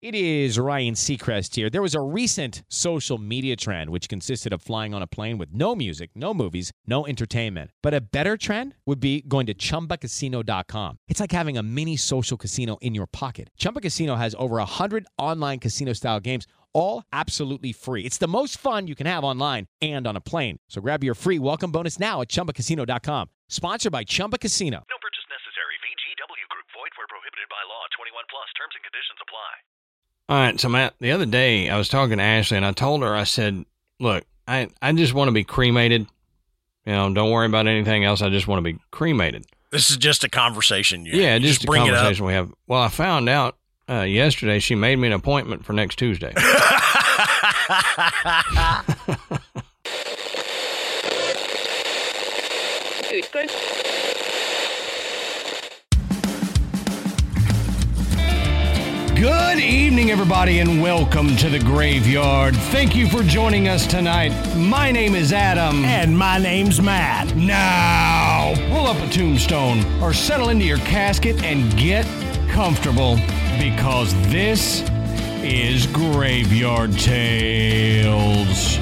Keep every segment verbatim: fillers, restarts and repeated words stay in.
It is Ryan Seacrest here. There was a recent social media trend which consisted of flying on a plane with no music, no movies, no entertainment. But a better trend would be going to Chumba Casino dot com. It's like having a mini social casino in your pocket. Chumba Casino has over one hundred online casino-style games, all absolutely free. It's the most fun you can have online and on a plane. So grab your free welcome bonus now at Chumba Casino dot com. Sponsored by Chumba Casino. No purchase necessary. V G W Group. Void where prohibited by law. twenty-one plus. Terms and conditions apply. All right, so Matt, the other day I was talking to Ashley and I told her, I said, look, I, I just want to be cremated. You know, don't worry about anything else. I just want to be cremated. This is just a conversation. You yeah, you just, just a bring conversation we have. Well, I found out uh, yesterday she made me an appointment for next Tuesday. Good evening, everybody, and welcome to the Graveyard. Thank you for joining us tonight. My name is Adam. And my name's Matt. Now, pull up a tombstone or settle into your casket and get comfortable because this is Graveyard Tales.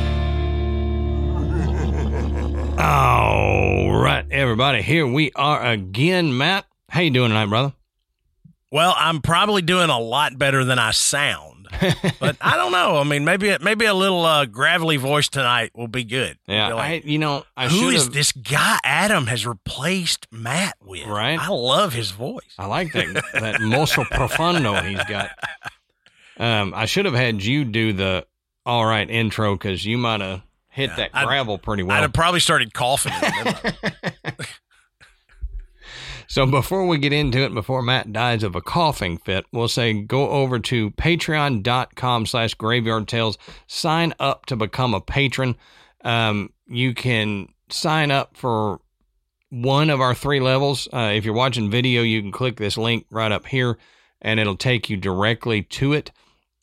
All right, everybody, here we are again. Matt, how you doing tonight, brother? Well, I'm probably doing a lot better than I sound, but I don't know. I mean, maybe maybe a little uh, gravelly voice tonight will be good. Yeah, be like, I, you know, I who should've, is this guy Adam has replaced Matt with? Right? I love his voice. I like that that mosso profundo he's got. Um, I should have had you do the all right intro because you might have hit yeah, that I'd, gravel pretty well. I'd have probably started coughing. So before we get into it, before Matt dies of a coughing fit, we'll say go over to patreon.com slash graveyard tales. Sign up to become a patron. Um, you can sign up for one of our three levels. Uh, if you're watching video, you can click this link right up here, and it'll take you directly to it.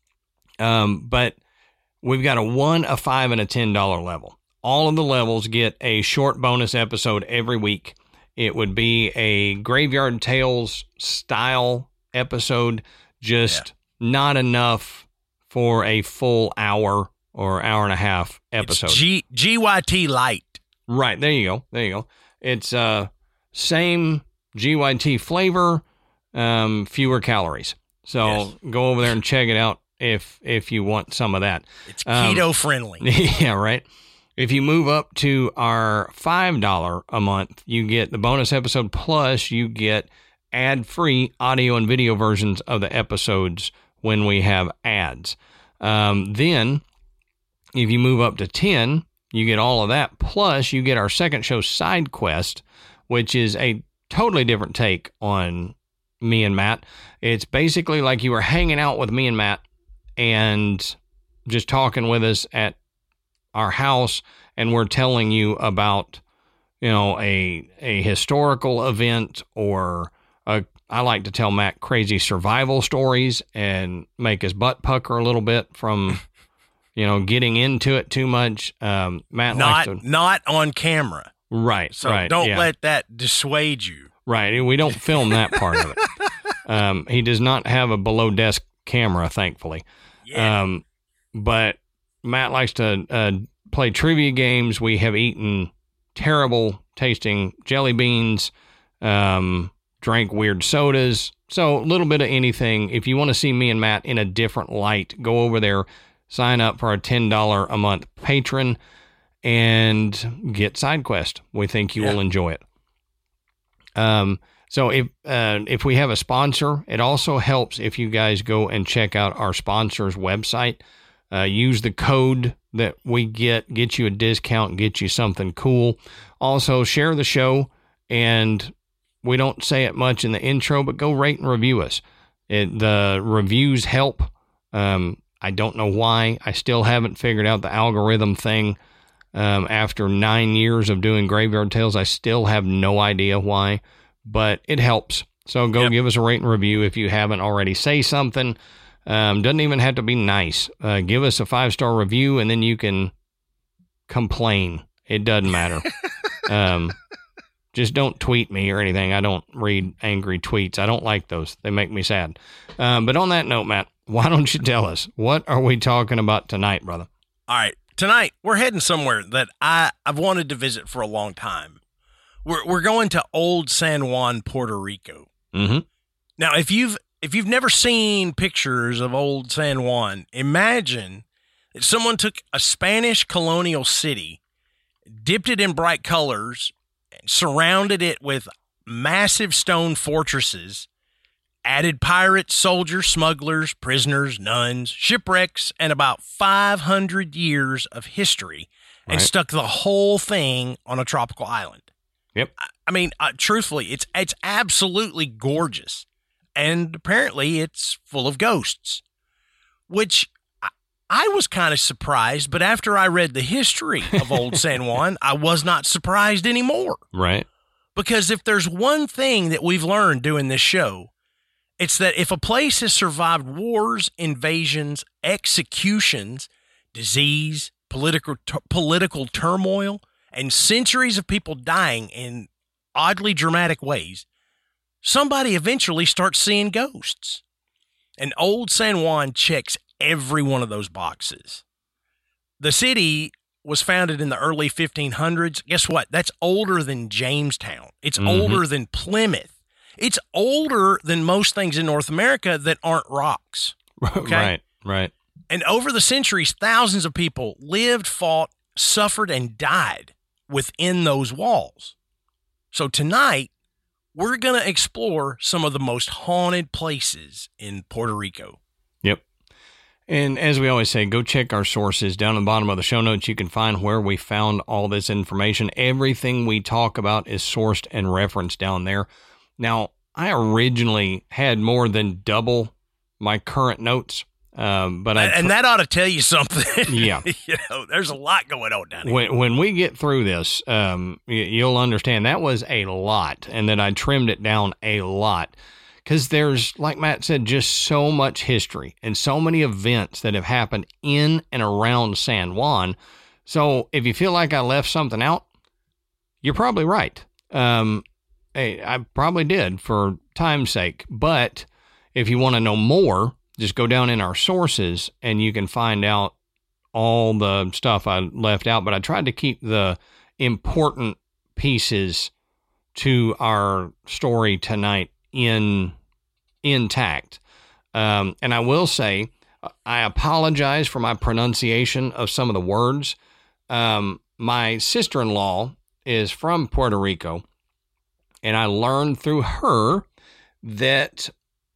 Um, but we've got a one, a five, and a ten dollar level. All of the levels get a short bonus episode every week. It would be a Graveyard Tales style episode, just yeah. not enough for a full hour or hour and a half episode. It's G- GYT light. Right. There you go. There you go. It's uh same G Y T flavor, um, fewer calories. So yes. Go over there and check it out if if you want some of that. It's keto um, friendly. Yeah, right. If you move up to our five dollars a month, you get the bonus episode, plus you get ad-free audio and video versions of the episodes when we have ads. Um, then, if you move up to ten, you get all of that, plus you get our second show, Side Quest, which is a totally different take on me and Matt. It's basically like you were hanging out with me and Matt and just talking with us at our house, and we're telling you about, you know, a a historical event, or a, I like to tell Matt crazy survival stories and make his butt pucker a little bit from, you know, getting into it too much. Um, Matt not likes to, not on camera, right? So right, don't yeah. let that dissuade you. Right, we don't film that part of it. Um, he does not have a below desk camera, thankfully. Yeah. Um, but Matt likes to uh, play trivia games. We have eaten terrible tasting jelly beans, um, drank weird sodas. So a little bit of anything. If you want to see me and Matt in a different light, go over there, sign up for a ten dollars a month patron, and get SideQuest. We think you yeah. will enjoy it. Um, so if uh, if we have a sponsor, it also helps if you guys go and check out our sponsor's website. Uh, use the code that we get, get you a discount, get you something cool. Also, share the show, and we don't say it much in the intro, but go rate and review us. It, the reviews help. Um, I don't know why. I still haven't figured out the algorithm thing. Um, after nine years of doing Graveyard Tales, I still have no idea why, but it helps. So go yep. give us a rate and review if you haven't already. Say something. Um, doesn't even have to be nice. Uh, give us a five-star review, and then you can complain. It doesn't matter. um, just don't tweet me or anything. I don't read angry tweets. I don't like those. They make me sad. Um, but on that note, Matt, why don't you tell us, what are we talking about tonight, brother? All right. Tonight, we're heading somewhere that I, I've wanted to visit for a long time. We're we're going to Old San Juan, Puerto Rico. Mm-hmm. Now, if you've if you've never seen pictures of Old San Juan, imagine that someone took a Spanish colonial city, dipped it in bright colors, surrounded it with massive stone fortresses, added pirates, soldiers, smugglers, prisoners, nuns, shipwrecks, and about five hundred years of history, and Right. stuck the whole thing on a tropical island. Yep. I- I mean, uh, truthfully, it's it's absolutely gorgeous, and apparently it's full of ghosts, which I, I was kind of surprised, but after I read the history of Old San Juan, I was not surprised anymore. Right. Because if there's one thing that we've learned doing this show, it's that if a place has survived wars, invasions, executions, disease, political political turmoil, and centuries of people dying in oddly dramatic ways, somebody eventually starts seeing ghosts. And Old San Juan checks every one of those boxes. The city was founded in the early fifteen hundreds. Guess what? That's older than Jamestown. It's Mhm. older than Plymouth. It's older than most things in North America that aren't rocks. Okay. Right. Right. And over the centuries, thousands of people lived, fought, suffered, and died within those walls. So tonight, we're going to explore some of the most haunted places in Puerto Rico. Yep. And as we always say, go check our sources. Down at the bottom of the show notes, you can find where we found all this information. Everything we talk about is sourced and referenced down there. Now, I originally had more than double my current notes, um, but I And, and that ought to tell you something. Yeah. You know, there's a lot going on down here. when when we get through this, um, y- you'll understand that was a lot, and that I trimmed it down a lot. Because there's, like Matt said, just so much history and so many events that have happened in and around San Juan. So if you feel like I left something out, you're probably right. Um, hey, I probably did for time's sake. But if you want to know more, just go down in our sources and you can find out all the stuff I left out. But I tried to keep the important pieces to our story tonight in intact. Um, and I will say, I apologize for my pronunciation of some of the words. Um, my sister-in-law is from Puerto Rico, and I learned through her that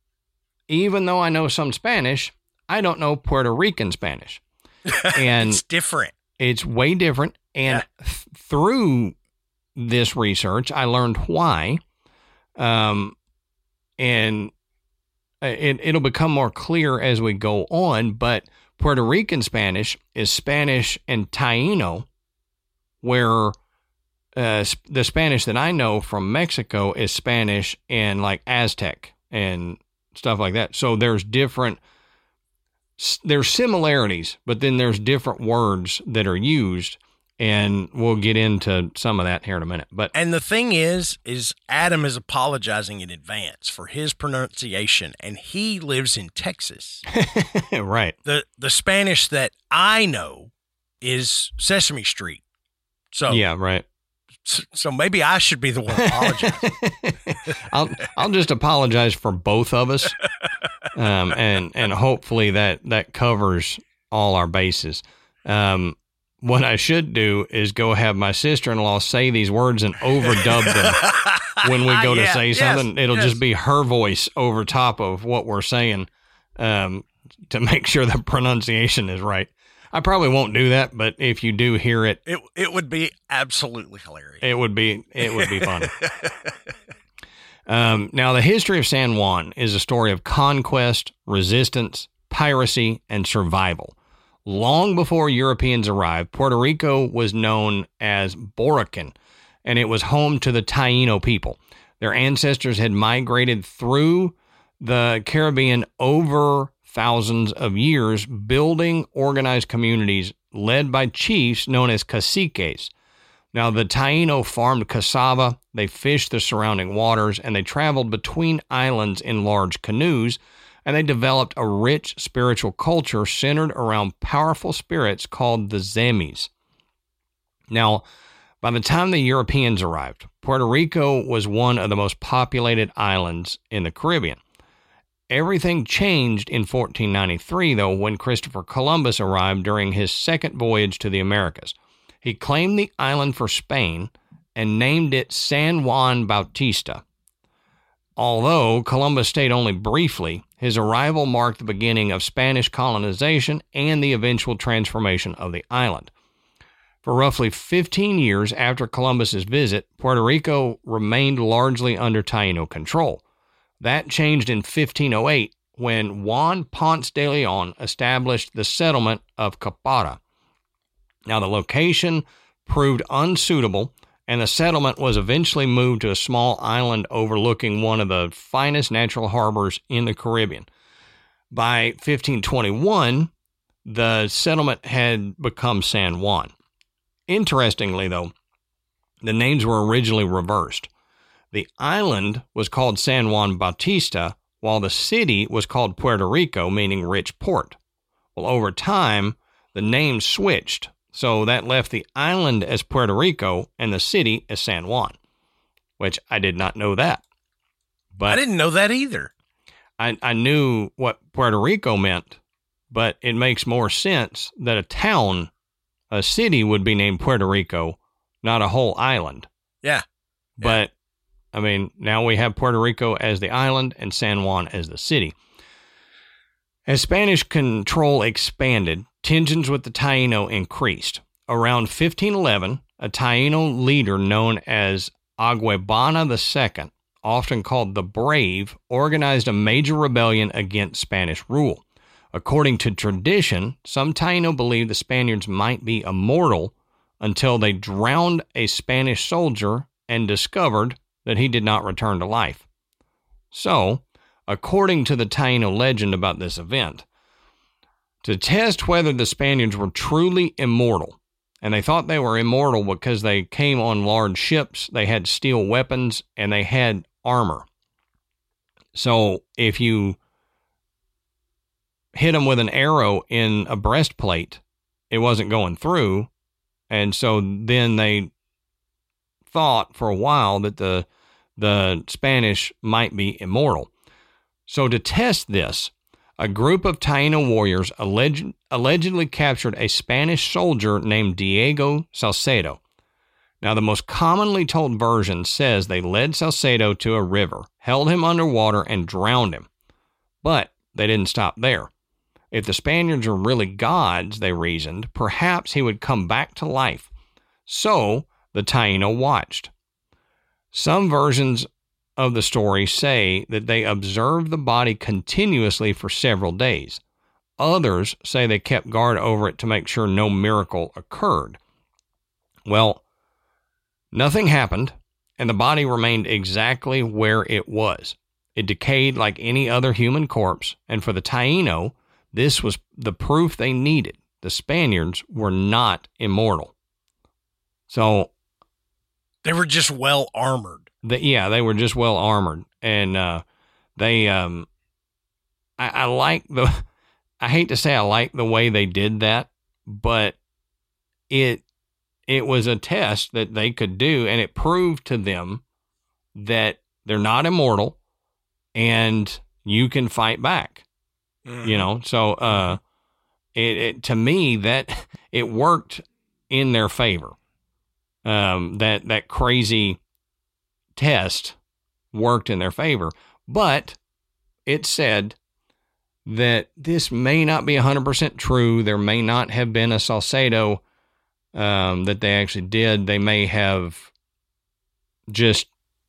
even though I know some Spanish, I don't know Puerto Rican Spanish. And It's different. it's way different. And Yeah. th- through this research, I learned why. Um, and it, it'll become more clear as we go on. But Puerto Rican Spanish is Spanish and Taíno, where uh, sp- the Spanish that I know from Mexico is Spanish and like Aztec and stuff like that. So there's different, s- there's similarities, but then there's different words that are used. And we'll get into some of that here in a minute. But And the thing is, is Adam is apologizing in advance for his pronunciation, and he lives in Texas. right. The the Spanish that I know is Sesame Street. So Yeah, right. so maybe I should be the one apologizing. I'll I'll just apologize for both of us, um, and and hopefully that that covers all our bases. Um, what I should do is go have my sister-in-law say these words and overdub them when we go to Yeah, say yes, something. It'll yes. just be her voice over top of what we're saying, um, to make sure the pronunciation is right. I probably won't do that, but if you do hear it, It it would be absolutely hilarious. it would be it would be fun. Um, now, the history of San Juan is a story of conquest, resistance, piracy, and survival. Long before Europeans arrived, Puerto Rico was known as Borican, and it was home to the Taíno people. Their ancestors had migrated through the Caribbean over thousands of years, building organized communities led by chiefs known as caciques. Now, the Taíno farmed cassava, they fished the surrounding waters, and they traveled between islands in large canoes and they developed a rich spiritual culture centered around powerful spirits called the Zemis. Now, by the time the Europeans arrived, Puerto Rico was one of the most populated islands in the Caribbean. Everything changed in fourteen ninety-three, though, when Christopher Columbus arrived during his second voyage to the Americas. He claimed the island for Spain and named it San Juan Bautista. Although Columbus stayed only briefly, his arrival marked the beginning of Spanish colonization and the eventual transformation of the island. For roughly fifteen years after Columbus's visit, Puerto Rico remained largely under Taino control. That changed in fifteen oh eight when Juan Ponce de Leon established the settlement of Capara. Now, the location proved unsuitable, and the settlement was eventually moved to a small island overlooking one of the finest natural harbors in the Caribbean. By fifteen twenty-one, the settlement had become San Juan. Interestingly, though, the names were originally reversed. The island was called San Juan Bautista, while the city was called Puerto Rico, meaning rich port. Well, over time, the names switched, so that left the island as Puerto Rico and the city as San Juan, which I did not know that. But I didn't know that either. I, I knew what Puerto Rico meant, but it makes more sense that a town, a city, would be named Puerto Rico, not a whole island. Yeah. But, I mean, now we have Puerto Rico as the island and San Juan as the city. As Spanish control expanded, tensions with the Taino increased. Around fifteen eleven, a Taino leader known as Aguebana the Second, often called the Brave, organized a major rebellion against Spanish rule. According to tradition, some Taino believed the Spaniards might be immortal until they drowned a Spanish soldier and discovered that he did not return to life. So, according to the Taino legend about this event, to test whether the Spaniards were truly immortal, and they thought they were immortal because they came on large ships, they had steel weapons, and they had armor. So, if you hit them with an arrow in a breastplate, it wasn't going through. And so then they thought for a while that the the Spanish might be immortal. So to test this, a group of Taino warriors alleged, allegedly captured a Spanish soldier named Diego Salcedo. Now, the most commonly told version says they led Salcedo to a river, held him underwater, and drowned him. But they didn't stop there. If the Spaniards were really gods, they reasoned, perhaps he would come back to life. So the Taino watched. Some versions of the story say that they observed the body continuously for several days. Others say they kept guard over it to make sure no miracle occurred. Well, nothing happened, and the body remained exactly where it was. It decayed like any other human corpse, and for the Taino, this was the proof they needed. The Spaniards were not immortal. So, they were just well armored. The, yeah, they were just well armored, and uh, they. Um, I, I like the. I hate to say I like the way they did that, but it it was a test that they could do, and it proved to them that they're not immortal, and you can fight back. Mm-hmm. You know, so uh, it, it to me that it worked in their favor. Um, that that crazy test worked in their favor, but it said that this may not be one hundred percent true. There may not have been a Salcedo um, that they actually did. They may have just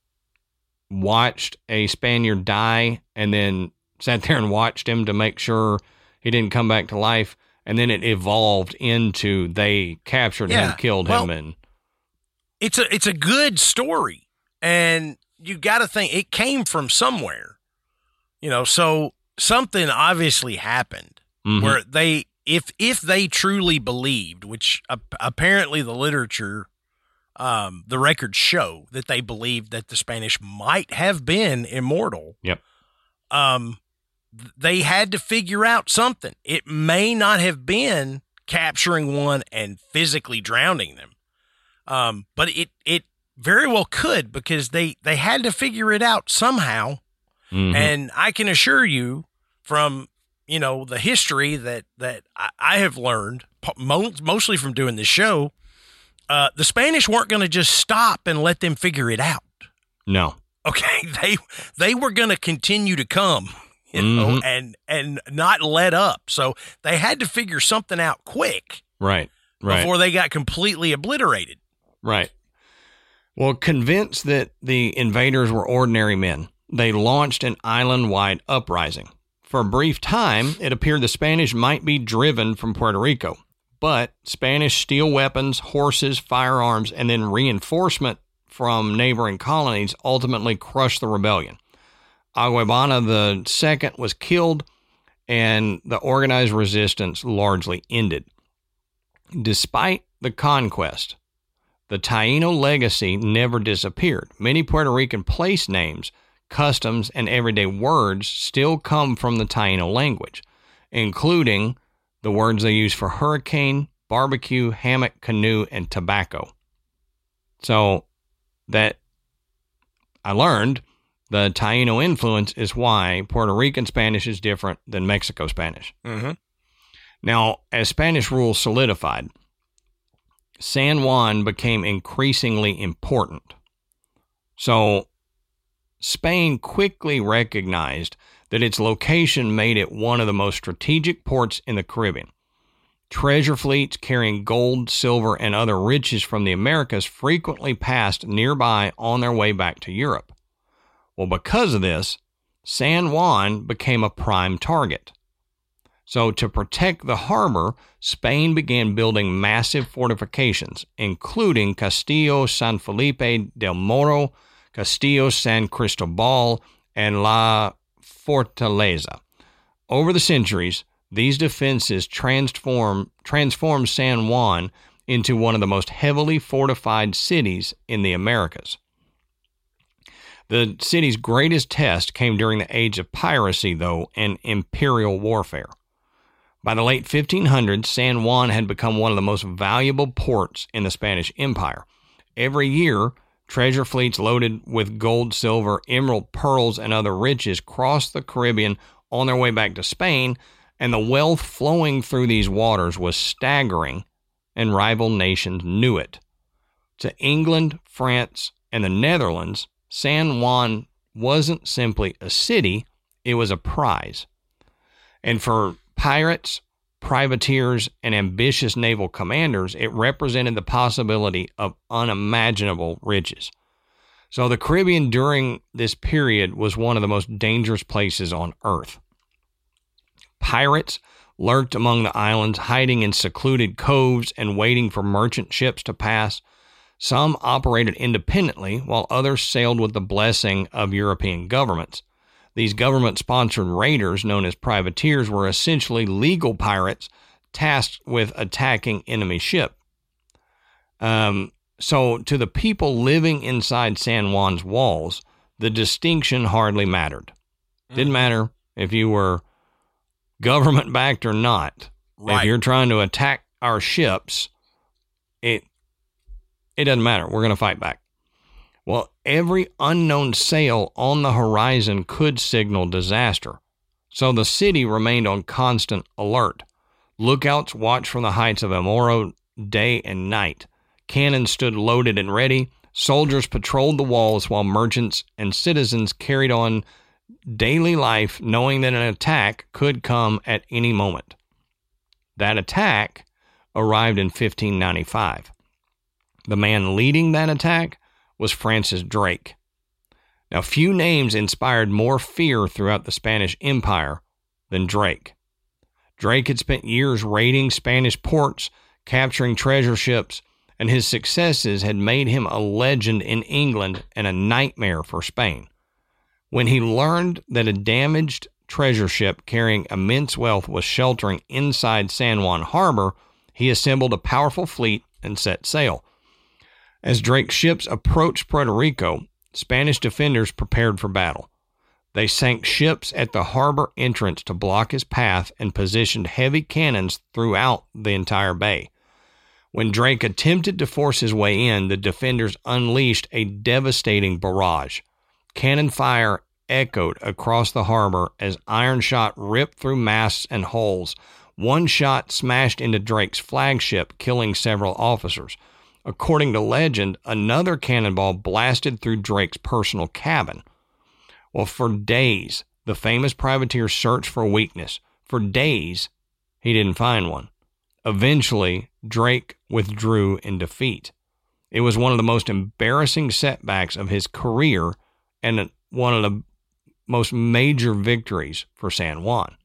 watched a Spaniard die and then sat there and watched him to make sure he didn't come back to life, and then it evolved into they captured yeah. him, killed well, him, and it's a it's a good story, and you got to think it came from somewhere, you know. So something obviously happened mm-hmm. where they, if if they truly believed, which uh, apparently the literature, um, the records show that they believed that the Spanish might have been immortal. Yep. Um. they had to figure out something. It may not have been capturing one and physically drowning them, um, but it it very well could, because they, they had to figure it out somehow. Mm-hmm. And I can assure you from, you know, the history that, that I, I have learned, mo- mostly from doing this show, uh, the Spanish weren't going to just stop and let them figure it out. No. Okay. They, they were going to continue to come, you mm-hmm. know, and, and not let up. So they had to figure something out quick. Right. Right. Before they got completely obliterated. Right. Well, convinced that the invaders were ordinary men, they launched an island-wide uprising. For a brief time, it appeared the Spanish might be driven from Puerto Rico, but Spanish steel weapons, horses, firearms, and then reinforcement from neighboring colonies ultimately crushed the rebellion. Aguabana the Second was killed, and the organized resistance largely ended. Despite the conquest, the Taíno legacy never disappeared. Many Puerto Rican place names, customs, and everyday words still come from the Taíno language, including the words they use for hurricane, barbecue, hammock, canoe, and tobacco. So that I learned the Taíno influence is why Puerto Rican Spanish is different than Mexico Spanish. Mm-hmm. Now, as Spanish rule solidified, San Juan became increasingly important. So, Spain quickly recognized that its location made it one of the most strategic ports in the Caribbean. Treasure fleets carrying gold, silver, and other riches from the Americas frequently passed nearby on their way back to Europe. Well, because of this, San Juan became a prime target. So, to protect the harbor, Spain began building massive fortifications, including Castillo San Felipe del Morro, Castillo San Cristobal, and La Fortaleza. Over the centuries, these defenses transform, transformed San Juan into one of the most heavily fortified cities in the Americas. The city's greatest test came during the age of piracy, though, and imperial warfare. By the late fifteen hundreds, San Juan had become one of the most valuable ports in the Spanish Empire. Every year, treasure fleets loaded with gold, silver, emerald, pearls, and other riches crossed the Caribbean on their way back to Spain, and the wealth flowing through these waters was staggering, and rival nations knew it. To England, France, and the Netherlands, San Juan wasn't simply a city, it was a prize. And for pirates, privateers, and ambitious naval commanders, it represented the possibility of unimaginable riches. So the Caribbean during this period was one of the most dangerous places on Earth. Pirates lurked among the islands, hiding in secluded coves and waiting for merchant ships to pass. Some operated independently, while others sailed with the blessing of European governments. These government-sponsored raiders, known as privateers, were essentially legal pirates tasked with attacking enemy ship. Um, so to the people living inside San Juan's walls, the distinction hardly mattered. Mm. Didn't matter if you were government-backed or not. Right. If you're trying to attack our ships, it it doesn't matter. We're going to fight back. Well, every unknown sail on the horizon could signal disaster, so the city remained on constant alert. Lookouts watched from the heights of El Morro day and night. Cannons stood loaded and ready. Soldiers patrolled the walls while merchants and citizens carried on daily life, knowing that an attack could come at any moment. That attack arrived in fifteen ninety-five. The man leading that attack was Francis Drake. Now, few names inspired more fear throughout the Spanish Empire than Drake. Drake had spent years raiding Spanish ports, capturing treasure ships, and his successes had made him a legend in England and a nightmare for Spain. When he learned that a damaged treasure ship carrying immense wealth was sheltering inside San Juan Harbor, he assembled a powerful fleet and set sail. As Drake's ships approached Puerto Rico, Spanish defenders prepared for battle. They sank ships at the harbor entrance to block his path and positioned heavy cannons throughout the entire bay. When Drake attempted to force his way in, the defenders unleashed a devastating barrage. Cannon fire echoed across the harbor as iron shot ripped through masts and hulls. One shot smashed into Drake's flagship, killing several officers. According to legend, another cannonball blasted through Drake's personal cabin. Well, for days, the famous privateer searched for weakness. For days, he didn't find one. Eventually, Drake withdrew in defeat. It was one of the most embarrassing setbacks of his career and one of the most major victories for San Juan.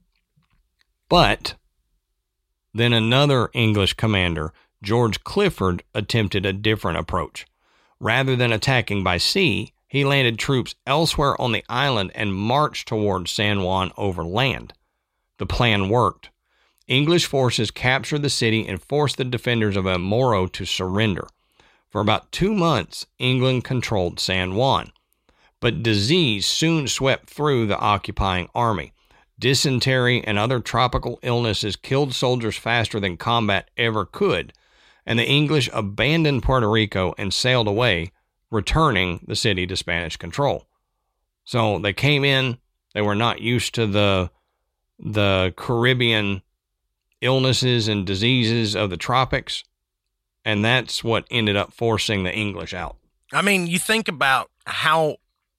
But then another English commander, George Clifford, attempted a different approach. Rather than attacking by sea, he landed troops elsewhere on the island and marched towards San Juan over land. The plan worked. English forces captured the city and forced the defenders of El Morro to surrender. For about two months, England controlled San Juan. But disease soon swept through the occupying army. Dysentery and other tropical illnesses killed soldiers faster than combat ever could, and the English abandoned Puerto Rico and sailed away, returning the city to Spanish control. So they came in, they were not used to the, the Caribbean illnesses and diseases of the tropics, and that's what ended up forcing the English out. I mean, you think about how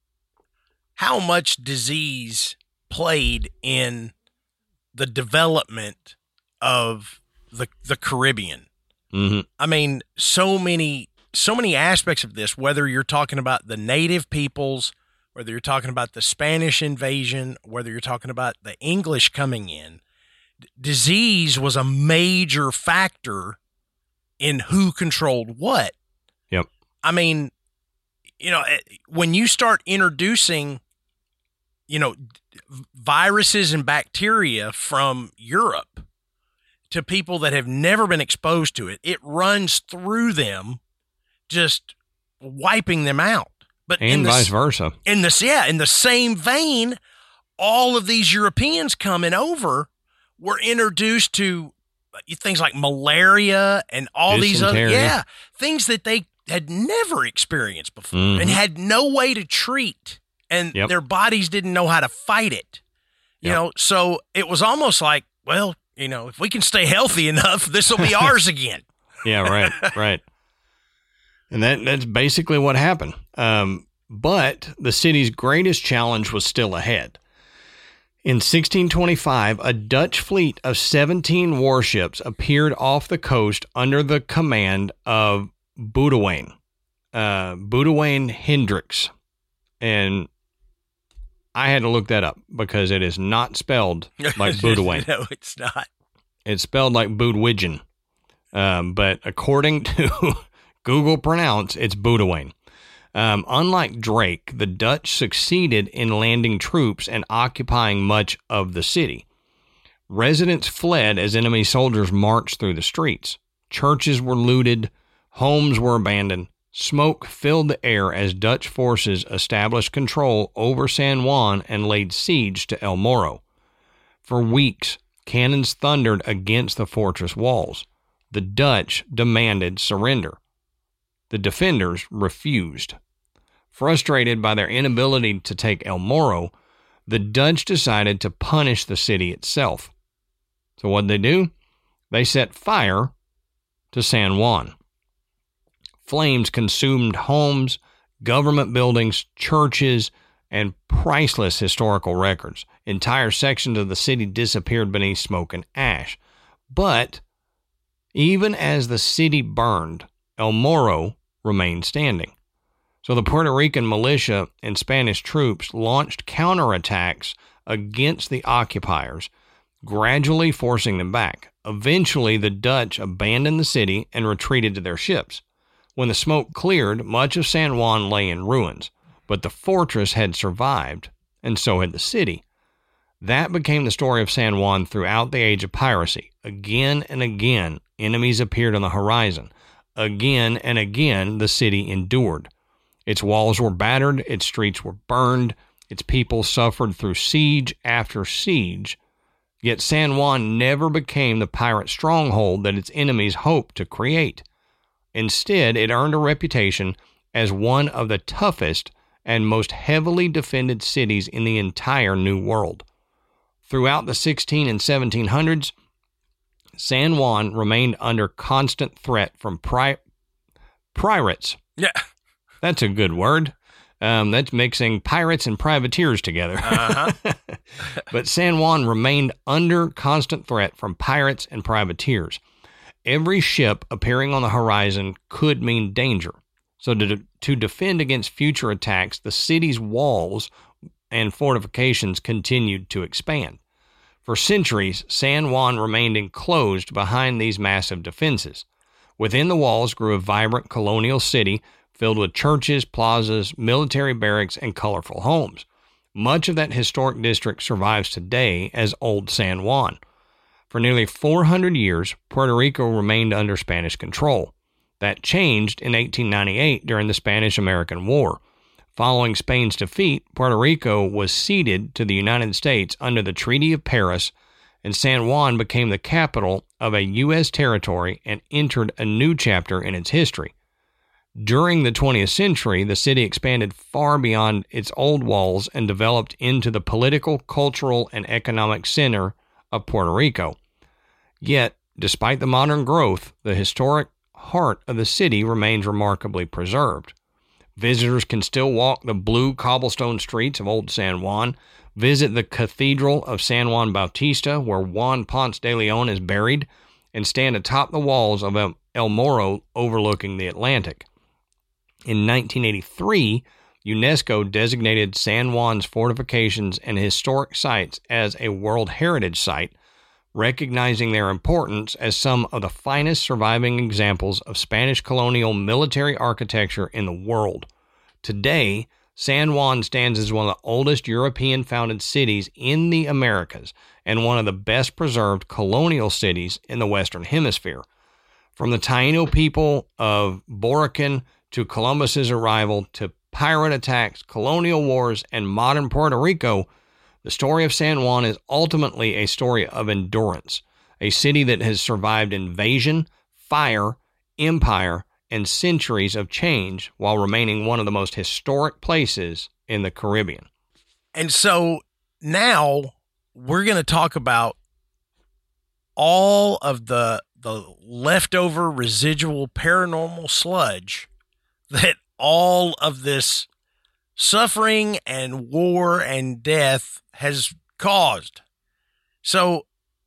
how much disease played in the development of the the Caribbean. Mm-hmm. I mean, so many so many aspects of this, whether you're talking about the native peoples, whether you're talking about the Spanish invasion, whether you're talking about the English coming in, d- disease was a major factor in who controlled what. Yep. I mean, you know, when you start introducing, you know, viruses and bacteria from Europe to people that have never been exposed to it, it runs through them, just wiping them out. But And in vice the, versa. In this, yeah, in the same vein, all of these Europeans coming over were introduced to things like malaria and all these other, Dysentery. yeah, things that they had never experienced before Mhm. and had no way to treat, and Yep. their bodies didn't know how to fight it. You Yep. know, so it was almost like, well, you know, if we can stay healthy enough, this will be ours again. Yeah, right, right. And that that's basically what happened. Um, but the city's greatest challenge was still ahead. In sixteen twenty-five, a Dutch fleet of seventeen warships appeared off the coast under the command of Boudewijn, uh, Boudewijn Hendricks. And I had to look that up because it is not spelled like Boudewijn. No, it's not. It's spelled like Boudewijn. Um, but according to Google Pronounce, it's Boudewijn. Um, unlike Drake, the Dutch succeeded in landing troops and occupying much of the city. Residents fled as enemy soldiers marched through the streets. Churches were looted, homes were abandoned. Smoke filled the air as Dutch forces established control over San Juan and laid siege to El Morro. For weeks, cannons thundered against the fortress walls. The Dutch demanded surrender. The defenders refused. Frustrated by their inability to take El Morro, the Dutch decided to punish the city itself. So what did they do? They set fire to San Juan. Flames consumed homes, government buildings, churches, and priceless historical records. Entire sections of the city disappeared beneath smoke and ash. But even as the city burned, El Morro remained standing. So the Puerto Rican militia and Spanish troops launched counterattacks against the occupiers, gradually forcing them back. Eventually, the Dutch abandoned the city and retreated to their ships. When the smoke cleared, much of San Juan lay in ruins, but the fortress had survived, and so had the city. That became the story of San Juan throughout the age of piracy. Again and again, enemies appeared on the horizon. Again and again, the city endured. Its walls were battered, its streets were burned, Its people suffered through siege after siege, yet San Juan never became the pirate stronghold that its enemies hoped to create. Instead, it earned a reputation as one of the toughest and most heavily defended cities in the entire New World. Throughout the sixteen and seventeen hundreds, San Juan remained under constant threat from pri- pirates. Yeah. That's a good word. Um, that's mixing pirates and privateers together. Uh-huh. But San Juan remained under constant threat from pirates and privateers. Every ship appearing on the horizon could mean danger. So to, to defend against future attacks, the city's walls and fortifications continued to expand. For centuries, San Juan remained enclosed behind these massive defenses. Within the walls grew a vibrant colonial city filled with churches, plazas, military barracks, and colorful homes. Much of that historic district survives today as Old San Juan. For nearly four hundred years, Puerto Rico remained under Spanish control. That changed in eighteen ninety-eight during the Spanish-American War. Following Spain's defeat, Puerto Rico was ceded to the United States under the Treaty of Paris, and San Juan became the capital of a U S territory and entered a new chapter in its history. During the twentieth century, the city expanded far beyond its old walls and developed into the political, cultural, and economic center of Puerto Rico. Yet, despite the modern growth, the historic heart of the city remains remarkably preserved. Visitors can still walk the blue cobblestone streets of Old San Juan, visit the Cathedral of San Juan Bautista, where Juan Ponce de Leon is buried, and stand atop the walls of El Morro overlooking the Atlantic. In nineteen eighty-three, UNESCO designated San Juan's fortifications and historic sites as a World Heritage Site, recognizing their importance as some of the finest surviving examples of Spanish colonial military architecture in the world. Today, San Juan stands as one of the oldest European-founded cities in the Americas and one of the best preserved colonial cities in the Western Hemisphere. From the Taino people of Borican to Columbus's arrival to pirate attacks, colonial wars, and modern Puerto Rico, the story of San Juan is ultimately a story of endurance, a city that has survived invasion, fire, empire, and centuries of change while remaining one of the most historic places in the Caribbean. And so now we're going to talk about all of the the leftover residual paranormal sludge that all of this suffering and war and death has caused. So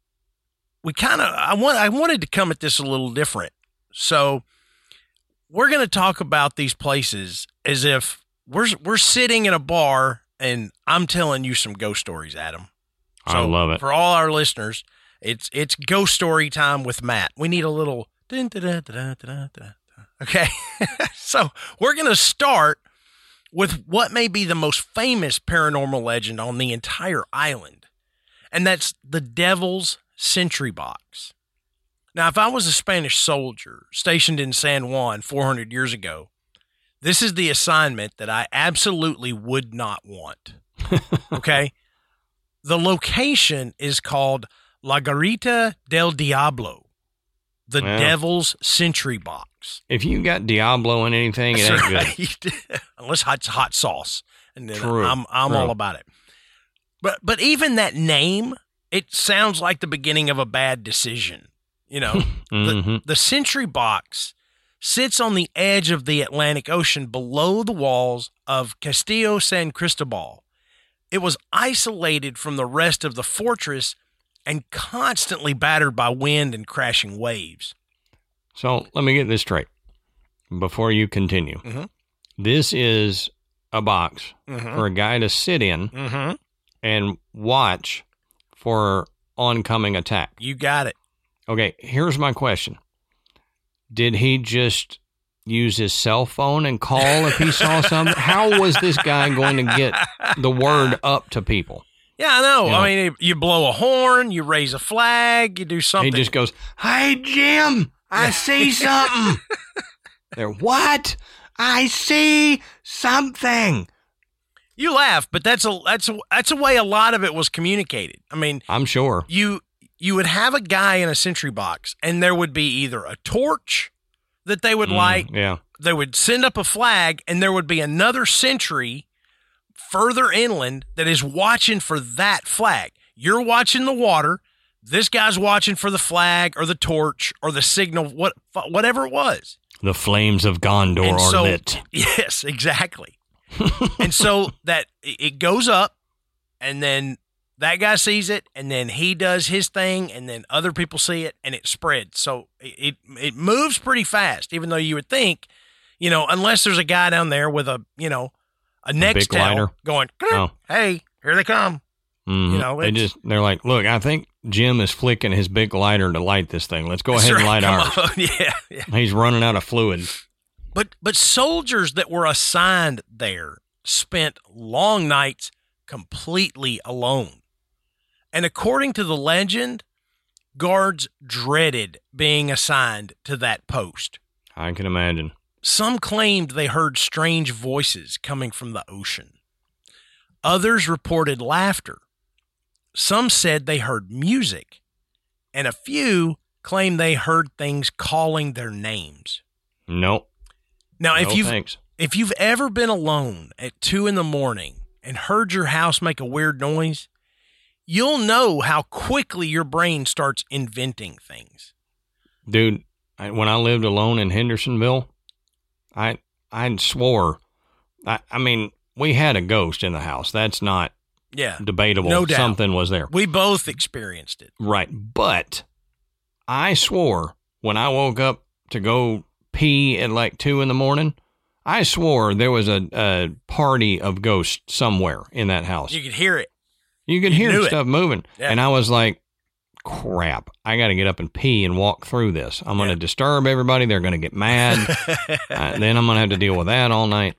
we kind of, I want, I wanted to come at this a little different. So we're going to talk about these places as if we're, we're sitting in a bar and I'm telling you some ghost stories, Adam. So I love it. For all our listeners, it's, it's ghost story time with Matt. We need a little, dun, dun, dun, dun, dun, dun. Okay. So we're going to start with what may be the most famous paranormal legend on the entire island, and that's the Devil's Sentry Box. Now, if I was a Spanish soldier stationed in San Juan four hundred years ago, this is the assignment that I absolutely would not want. Okay? The location is called La Garita del Diablo, the Well, Devil's Sentry Box. If you got Diablo in anything, it ain't good. Unless it's hot sauce, and then True, I'm I'm true. all about it. But but even that name, it sounds like the beginning of a bad decision. You know, Mhm. the the Sentry Box sits on the edge of the Atlantic Ocean below the walls of Castillo San Cristobal. It was isolated from the rest of the fortress and constantly battered by wind and crashing waves. So let me get this straight before you continue. Mhm. This is a box Mhm. for a guy to sit in Mm-hmm. and watch for oncoming attack. You got it. Okay, here's my question. Did he just use his cell phone and call if he saw something? How was this guy going to get the word up to people? Yeah, I know. You know. I mean, you blow a horn, you raise a flag, you do something. He just goes, "Hey, Jim, I see something." They're, "What? I see something." You laugh, but that's a that's a that's a way a lot of it was communicated. I mean, I'm sure. You you would have a guy in a sentry box, and there would be either a torch that they would Mm, light. yeah. They would send up a flag, and there would be another sentry further inland that is watching for that flag. You're watching the water. This guy's watching for the flag or the torch or the signal, what whatever it was. The flames of Gondor And are so- lit. Yes, exactly. And so that it goes up, and then that guy sees it, and then he does his thing, and then other people see it, and it spreads. So it it moves pretty fast, even though you would think, you know, unless there's a guy down there with a, you know, a big Nextel lighter? going, Oh. hey, here they come. Mhm. You know, they it's- just they're like, look, I think Jim is flicking his big lighter to light this thing. Let's go That's ahead and right, light come ours. on. Yeah, yeah. He's running out of fluid. But but soldiers that were assigned there spent long nights completely alone. And according to the legend, guards dreaded being assigned to that post. I can imagine. Some claimed they heard strange voices coming from the ocean. Others reported laughter. Some said they heard music. And a few claimed they heard things calling their names. Nope. Now, if no you've thanks. If you've ever been alone at two in the morning and heard your house make a weird noise, you'll know how quickly your brain starts inventing things. Dude, I, when I lived alone in Hendersonville, I I swore, I, I mean, we had a ghost in the house. That's not Yeah, debatable. No doubt. Something was there. we both experienced it. Right. But I swore when I woke up to go pee at like two in the morning, I swore there was a, a party of ghosts somewhere in that house. You could hear it. You could you hear knew it. stuff moving. Yeah. And I was like, crap, I got to get up and pee and walk through this. I'm going to Yeah. disturb everybody. They're going to get mad. uh, then I'm going to have to deal with that all night.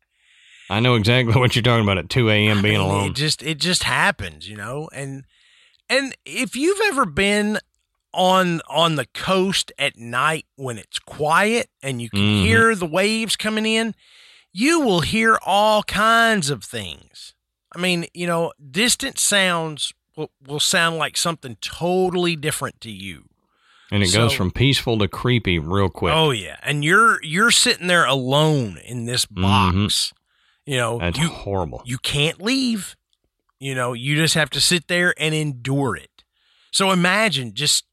I know exactly what you're talking about at two a.m. being I mean, alone. It just it just happens, you know. And and if you've ever been on on the coast at night when it's quiet and you can Mhm. hear the waves coming in, you will hear all kinds of things. I mean, you know, distant sounds will, will sound like something totally different to you. And it goes so- from peaceful to creepy real quick. Oh yeah, and you're you're sitting there alone in this box. Mhm. You know, That's you horrible. you can't leave. You know, you just have to sit there and endure it. So imagine just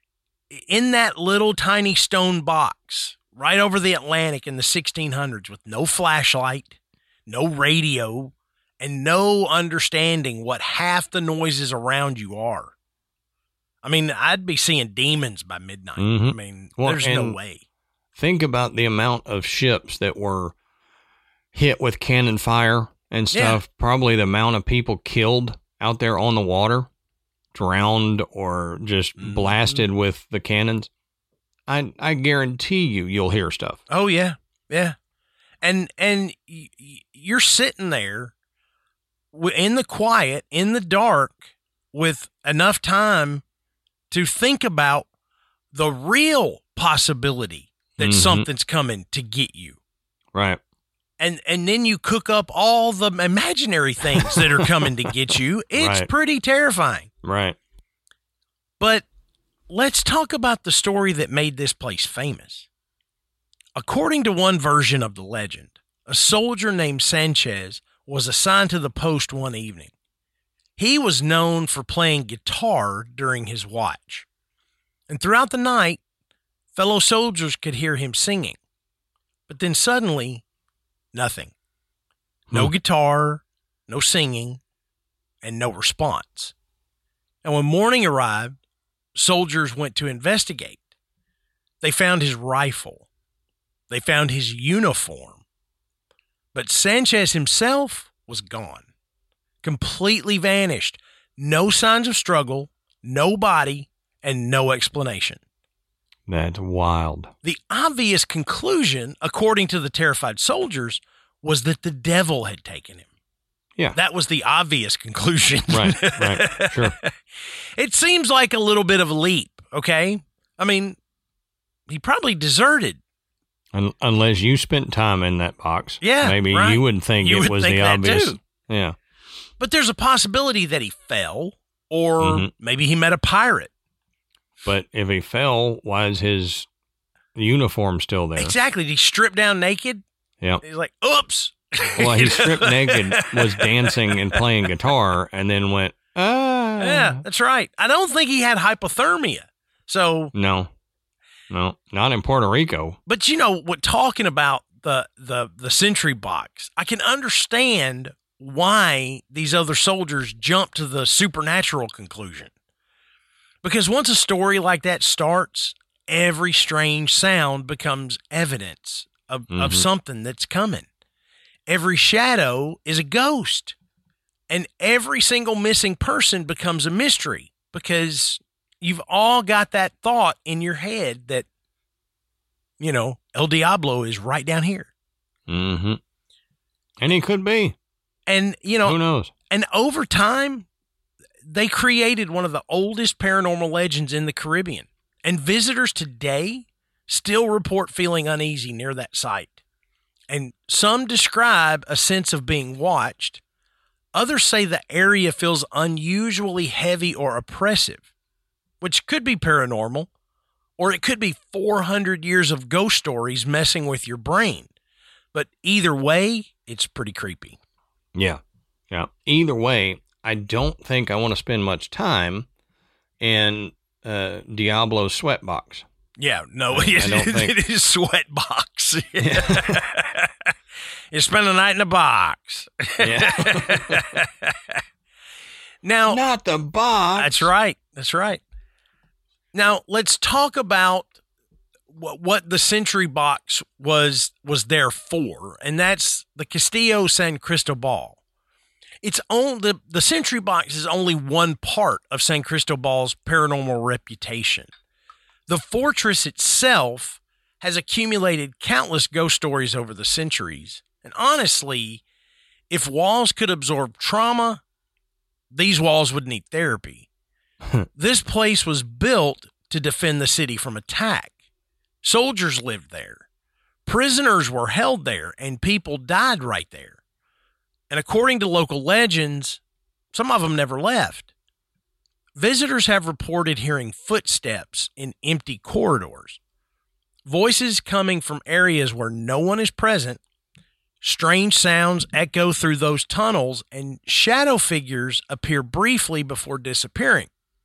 in that little tiny stone box right over the Atlantic in the sixteen hundreds with no flashlight, no radio, and no understanding what half the noises around you are. I mean, I'd be seeing demons by midnight. Mhm. I mean, Well, there's no and- way. Think about the amount of ships that were hit with cannon fire and stuff. Probably the amount of people killed out there on the water, drowned or just Mhm. blasted with the cannons. I I guarantee you, you'll hear stuff. Oh yeah, yeah, and and y- y- you're sitting there w- in the quiet, in the dark, with enough time to think about the real possibility that Mhm. something's coming to get you, Right. and and then you cook up all the imaginary things that are coming to get you. It's Right. pretty terrifying. Right. But let's talk about the story that made this place famous. According to one version of the legend, a soldier named Sanchez was assigned to the post one evening. He was known for playing guitar during his watch. And throughout the night, fellow soldiers could hear him singing. But then suddenly, nothing. No Hmm. guitar, no singing, and no response. And when morning arrived, soldiers went to investigate. They found his rifle. They found his uniform. But Sanchez himself was gone, completely vanished. No signs of struggle, no body, and no explanation. That's wild. The obvious conclusion, according to the terrified soldiers, was that the devil had taken him. Yeah. That was the obvious conclusion. Right, right, sure. It seems like a little bit of a leap, okay? I mean, he probably deserted. Un- unless you spent time in that box. Yeah, Maybe right. you would think You it would was think the that obvious too. Yeah. But there's a possibility that he fell, or Mm-hmm. maybe he met a pirate. But if he fell, why is his uniform still there? Exactly. Did he strip down naked? Yeah. He's like, oops. Well, he stripped naked, was dancing and playing guitar, and then went, ah. Yeah, that's right. I don't think he had hypothermia. So, No. No, not in Puerto Rico. but you know what? Talking about the the the sentry box, I can understand why these other soldiers jump to the supernatural conclusion. Because once a story like that starts, every strange sound becomes evidence of, Mhm. of something that's coming. Every shadow is a ghost, and every single missing person becomes a mystery because you've all got that thought in your head that, you know, El Diablo is right down here. Mm-hmm. And he could be. And, you know, Who knows? and over time, they created one of the oldest paranormal legends in the Caribbean. And visitors today still report feeling uneasy near that site. And some describe a sense of being watched. Others say the area feels unusually heavy or oppressive, which could be paranormal, or it could be four hundred years of ghost stories messing with your brain. But either way, it's pretty creepy. Yeah. Yeah. Either way, I don't think I want to spend much time in uh, Diablo's sweat box. Yeah, no, I- I don't think- it is sweat box. You spend the night in a box. Yeah. Now, Not the box. that's right. That's right. Now, let's talk about what, what the Sentry Box was was there for, and that's the Castillo San Cristobal. It's on the the Sentry Box is only one part of San Cristobal's paranormal reputation. The fortress itself has accumulated countless ghost stories over the centuries, and honestly, if walls could absorb trauma, these walls would need therapy. This place was built to defend the city from attack. Soldiers lived there. Prisoners were held there, and people died right there. And according to local legends, some of them never left. Visitors have reported hearing footsteps in empty corridors, voices coming from areas where no one is present. Strange sounds echo through those tunnels, and shadow figures appear briefly before disappearing.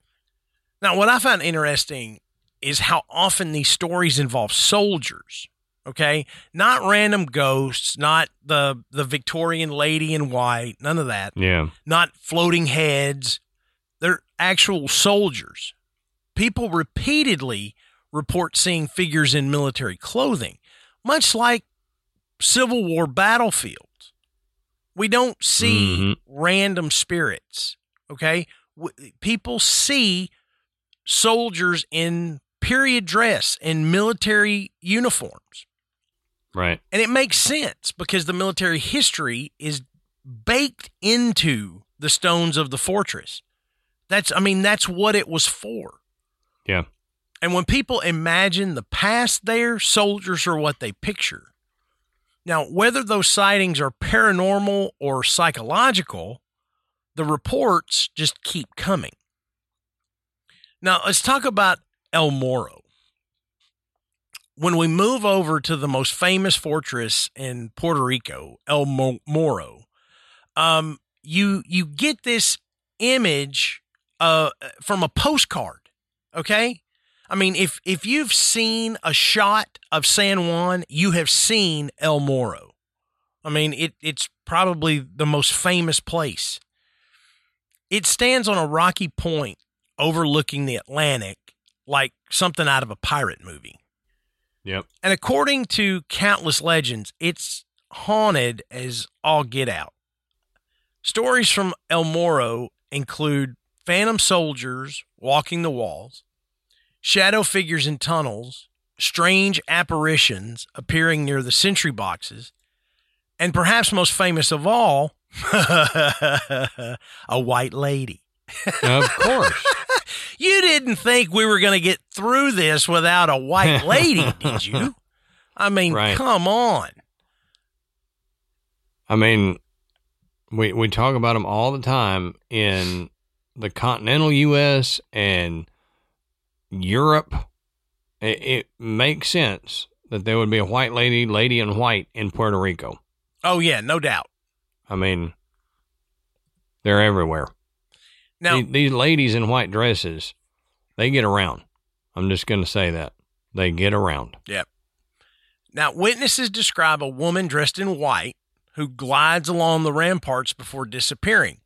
Now, what I find interesting is how often these stories involve soldiers, okay? Not random ghosts, not the, the Victorian lady in white, none of that. Yeah. Not floating heads. They're actual soldiers. People repeatedly report seeing figures in military clothing, much like Civil War battlefields. We don't see Mhm. random spirits, okay? W- People see soldiers in period dress and military uniforms. Right. And it makes sense because the military history is baked into the stones of the fortress. That's, I mean, that's what it was for. Yeah. And when people imagine the past there, soldiers are what they picture. Now, whether those sightings are paranormal or psychological, the reports just keep coming. Now, let's talk about El Morro. When we move over to the most famous fortress in Puerto Rico, El Mo- Morro, um, you you get this image uh, from a postcard, okay? I mean, if if you've seen a shot of San Juan, you have seen El Morro. I mean, it it's probably the most famous place. It stands on a rocky point overlooking the Atlantic like something out of a pirate movie. Yep. And according to countless legends, it's haunted as all get out. Stories from El Morro include phantom soldiers walking the walls, shadow figures in tunnels, strange apparitions appearing near the sentry boxes, and perhaps most famous of all, a white lady. Of course. You didn't think we were going to get through this without a white lady, did you? I mean, Right. come on. I mean, We we talk about them all the time in the continental U S and Europe. It, it makes sense that there would be a white lady, lady in white in Puerto Rico. Oh, yeah, no doubt. I mean, they're everywhere. Now, these, these ladies in white dresses, they get around. I'm just going to say that. They get around. Yep. Now, witnesses describe a woman dressed in white who glides along the ramparts before disappearing.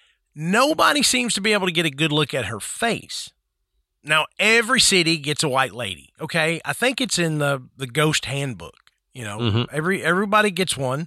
Nobody seems to be able to get a good look at her face. Now, every city gets a white lady, okay? I think it's in the, the ghost handbook. You know, Mhm. every everybody gets one.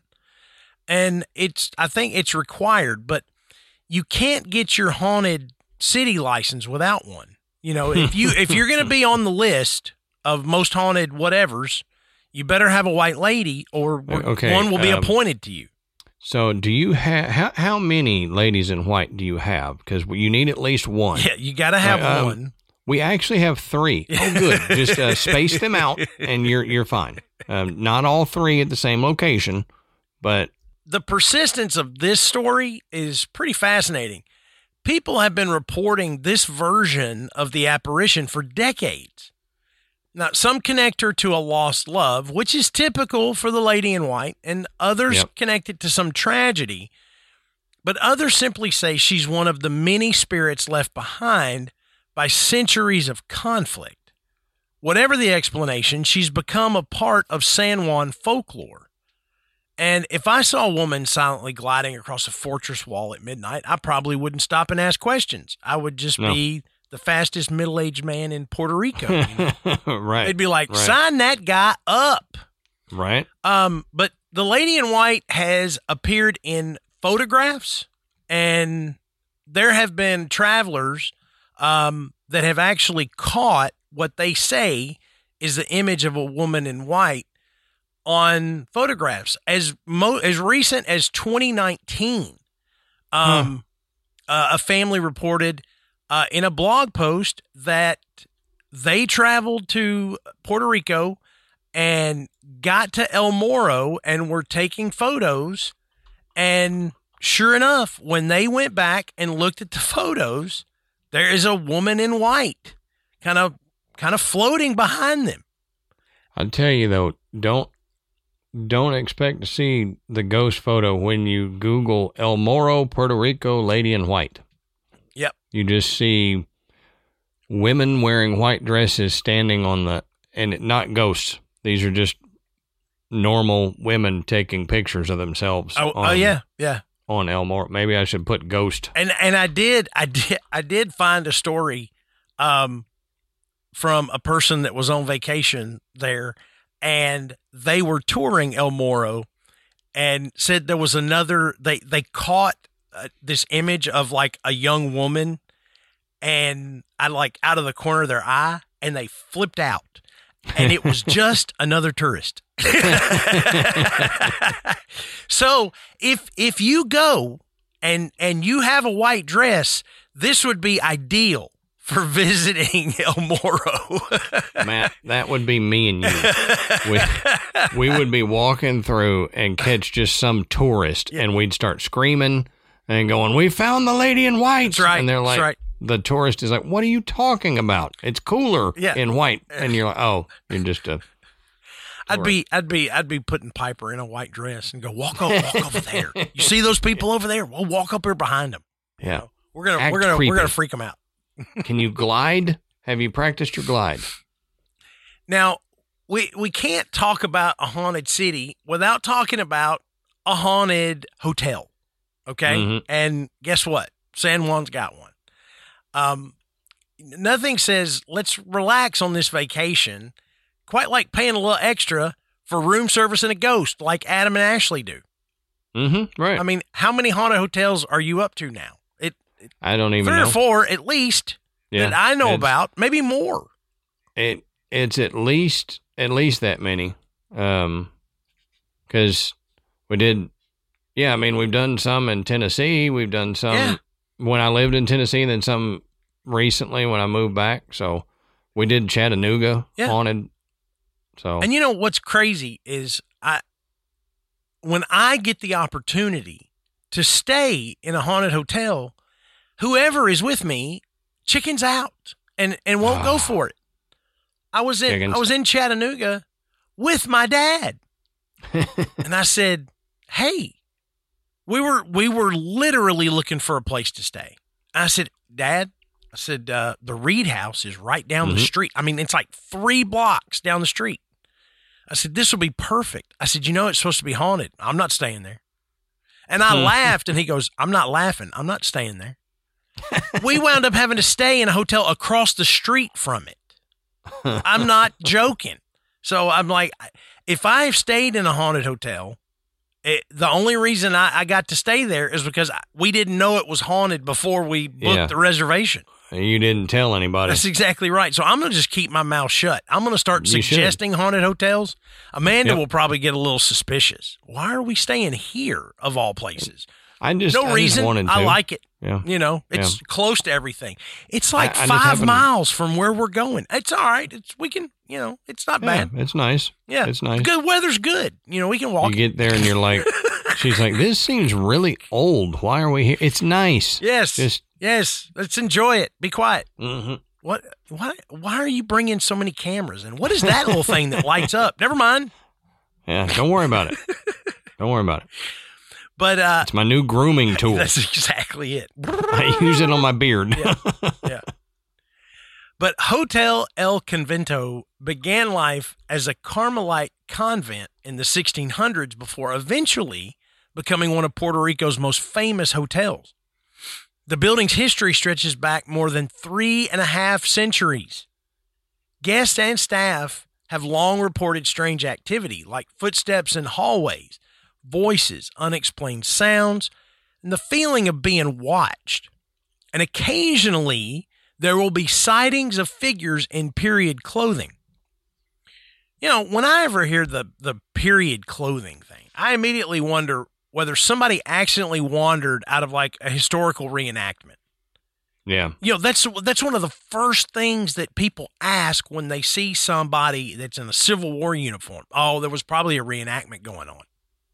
And it's I think it's required, but you can't get your haunted city license without one. You know, if you if you're going to be on the list of most haunted whatevers, you better have a white lady, or Okay, one will be um, appointed to you. So do you have, how, how many ladies in white do you have? Because you need at least one. Yeah, you got to have Uh, um, one. We actually have three. Oh, good. Just uh, space them out, and you're you're fine. Um, not all three at the same location, but The persistence of this story is pretty fascinating. People have been reporting this version of the apparition for decades. Now, some connect her to a lost love, which is typical for the lady in white, and others Yep. connect it to some tragedy. But others simply say she's one of the many spirits left behind by centuries of conflict. Whatever the explanation, she's become a part of San Juan folklore. And if I saw a woman silently gliding across a fortress wall at midnight, I probably wouldn't stop and ask questions. I would just No. be the fastest middle-aged man in Puerto Rico. You know? right. They'd be like, right. sign that guy up. Right. Um, but the lady in white has appeared in photographs, and there have been travelers um, that have actually caught what they say is the image of a woman in white on photographs as mo- as recent as twenty nineteen. Um, uh, a family reported uh, in a blog post that they traveled to Puerto Rico and got to El Morro and were taking photos. And sure enough, when they went back and looked at the photos, there is a woman in white kind of kind of floating behind them. I'll tell you though, don't don't expect to see the ghost photo when you Google El Morro, Puerto Rico, lady in white. Yep. You just see women wearing white dresses standing on the, and not ghosts. These are just normal women taking pictures of themselves. Oh, on, oh yeah, yeah. On El Morro. Maybe I should put ghost. And and I did I did I did find a story um from a person that was on vacation there, and they were touring El Morro, and said there was another they they caught uh, this image of like a young woman, and I like out of the corner of their eye, and they flipped out, and it was just another tourist. So if if you go and and you have a white dress, this would be ideal for visiting El Morro. Matt, that would be me and you. We, we would be walking through and catch just some tourist, Yeah. and we'd start screaming and going, "We found the lady in white!" That's right, And they're that's like, right. the tourist is like, "What are you talking about? It's cooler Yeah. in white." And you're like, "Oh, you're just a." I'd be, I'd be, I'd be putting Piper in a white dress and go walk over, walk over there. You see those people over there? We'll walk up here behind them. Yeah. We're gonna, Act we're gonna, creepy. we're gonna freak them out. Can you glide? Have you practiced your glide? Now, we we can't talk about a haunted city without talking about a haunted hotel. Okay, Mhm. and guess what? San Juan's got one. Um, nothing says let's relax on this vacation quite like paying a little extra for room service and a ghost, like Adam and Ashley do. Mm-hmm. Right. I mean, how many haunted hotels are you up to now? It I don't even three know. or four at least Yeah, that I know it's- about, maybe more. It it's at least at least that many, um, because we did. Yeah, I mean we've done some in Tennessee. We've done some Yeah. when I lived in Tennessee, and then some recently when I moved back. So we did Chattanooga Yeah. haunted. So And you know what's crazy is I, when I get the opportunity to stay in a haunted hotel, whoever is with me chickens out and, and won't go for it. I was in Chickens. I was in Chattanooga with my dad. And I said, "Hey, we were we were literally looking for a place to stay." I said, "Dad," I said, uh, "the Reed House is right down Mm-hmm. the street. I mean, it's like three blocks down the street." I said, "This will be perfect." I said, "You know, it's supposed to be haunted. I'm not staying there." And I laughed, and he goes, "I'm not laughing. I'm not staying there." We wound up having to stay in a hotel across the street from it. I'm not joking. So I'm like, if I have stayed in a haunted hotel, it, the only reason I, I got to stay there is because we didn't know it was haunted before we booked Yeah. the reservation. You didn't tell anybody. That's exactly right. So I'm going to just keep my mouth shut. I'm going to start You should. suggesting haunted hotels. Amanda Yep. will probably get a little suspicious. Why are we staying here of all places? I just No I just reason. wanted to. I like it. Yeah. You know, it's close to everything. It's like I- I just five happened- miles from where we're going. It's all right. It's we can, you know, it's not Yeah, bad. it's nice. Yeah, It's nice. Good weather's good. You know, we can walk. You get there and you're like, she's like, this seems really old. Why are we here? It's nice. yes, Just, yes. Let's enjoy it. Be quiet. mhm. What? Why? Why are you bringing so many cameras? And what is that little thing that lights up? Never mind. Yeah, don't worry about it. Don't worry about it. But uh, It's my new grooming tool. that's exactly it. I use it on my beard. Yeah. Yeah. But Hotel El Convento began life as a Carmelite convent in the sixteen hundreds before eventually becoming one of Puerto Rico's most famous hotels. The building's history stretches back more than three and a half centuries. Guests and staff have long reported strange activity like footsteps in hallways, voices, unexplained sounds, and the feeling of being watched. And occasionally, there will be sightings of figures in period clothing. You know, when I ever hear the, the period clothing thing, I immediately wonder whether somebody accidentally wandered out of like a historical reenactment. Yeah. You know, that's that's one of the first things that people ask when they see somebody that's in a Civil War uniform. Oh, there was probably a reenactment going on.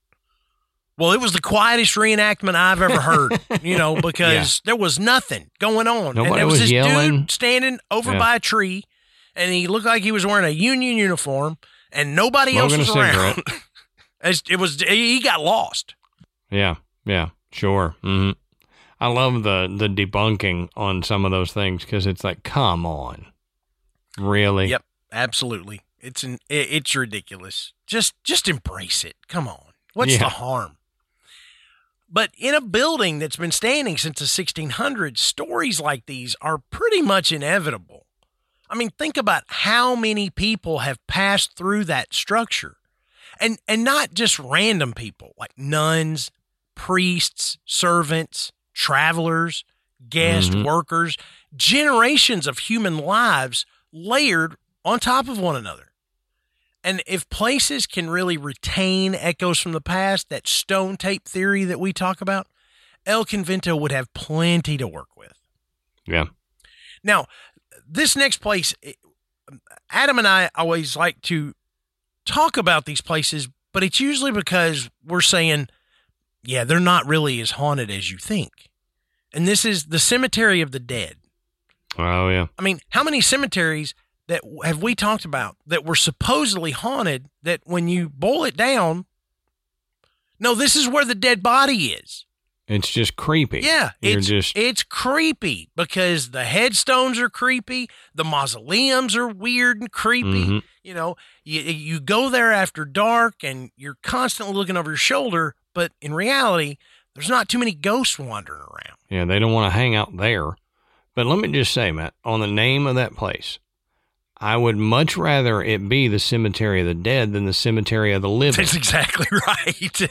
Well, it was the quietest reenactment I've ever heard, you know, because there was nothing going on. and Nobody there was, was this yelling. dude standing over Yeah. by a tree, and he looked like he was wearing a Union uniform, and nobody else Smoking was a around. cigarette. It's- it was he got lost. Yeah. Yeah. Sure. hmm I love the, the debunking on some of those things because it's like, come on. Really? Yep, absolutely. It's an it, it's ridiculous. Just just embrace it. Come on. What's Yeah. the harm? But in a building that's been standing since the sixteen hundreds, stories like these are pretty much inevitable. I mean, think about how many people have passed through that structure. And and not just random people, like nuns, priests, servants, travelers, guest Mhm. workers, generations of human lives layered on top of one another. And if places can really retain echoes from the past, that stone tape theory that we talk about, El Convento would have plenty to work with. Yeah. Now, this next place, Adam and I always like to talk about these places, but it's usually because we're saying, yeah, they're not really as haunted as you think. And this is the Cemetery of the Dead. Oh, yeah. I mean, how many cemeteries that have we talked about that were supposedly haunted that when you boil it down, no, this is where the dead body is. It's just creepy. Yeah, You're it's, just, it's creepy because the headstones are creepy. The mausoleums are weird and creepy. Mhm. You know, you, you go there after dark and you're constantly looking over your shoulder, but in reality, there's not too many ghosts wandering around. yeah, they don't want to hang out there. But let me just say, Matt, on the name of that place, I would much rather it be the Cemetery of the Dead than the Cemetery of the Living. That's exactly right.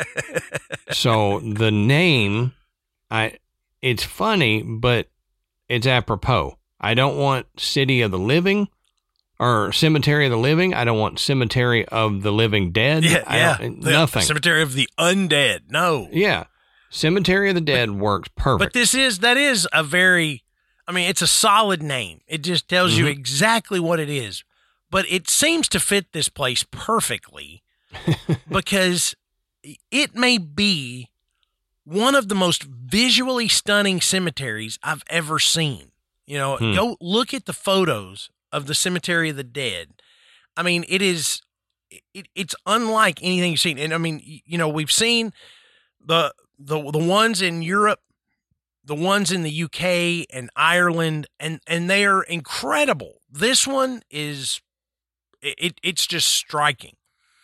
So the name, I, it's funny, but it's apropos. I don't want City of the Living or Cemetery of the Living. I don't want Cemetery of the Living Dead. yeah, I yeah. don't- The nothing. Cemetery of the Undead. No. Yeah. Cemetery of the Dead works perfect. But this is, that is a very, I mean, it's a solid name. It just tells you Mhm. exactly what it is. But it seems to fit this place perfectly because it may be one of the most visually stunning cemeteries I've ever seen. You know, Hmm. go look at the photos of the Cemetery of the Dead. I mean, it is, it, it's unlike anything you've seen. And I mean, y- you know, we've seen the, the, the ones in Europe, the ones in the U K and Ireland, and, and they are incredible. This one is, it, it's just striking.